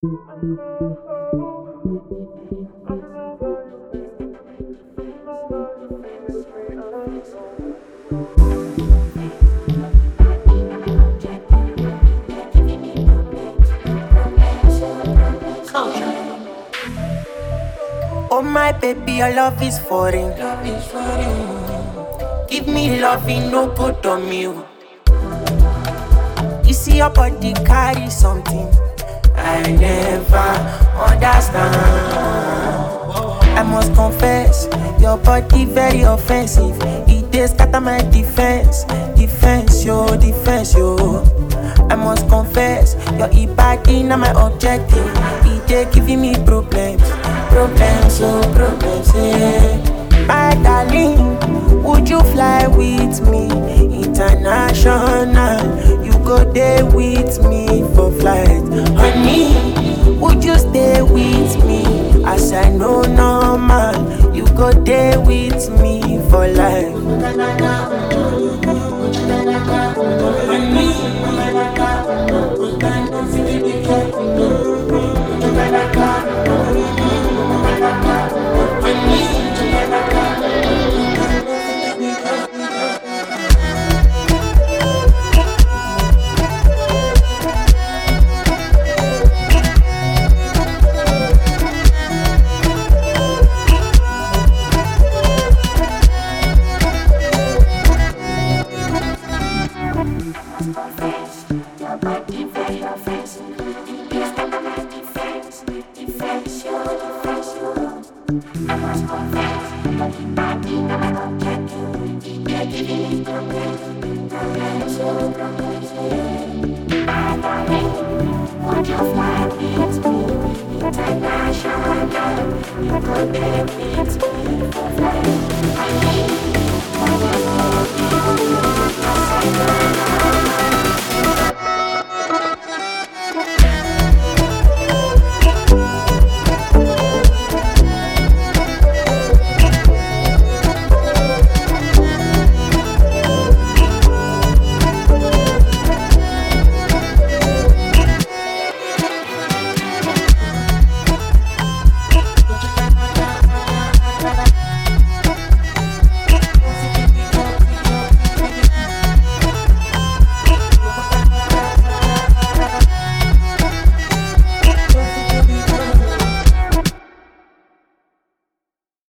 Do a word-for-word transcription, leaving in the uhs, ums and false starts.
Oh my baby, your love is foreign. Give me loving, no put on me. You see your body carry something I never understand. I must confess, your body very offensive. It dey scatter my defense, defense, yo, defense, yo. I must confess, your e-body na my objective. It dey giving me problems, problems, oh, problems, yeah. My darling, would you fly with me international? You go there with me for flight, honey. Would you stay with me as I know normal? You go there with me for life, Would you fly with me international? You could be with me for flight.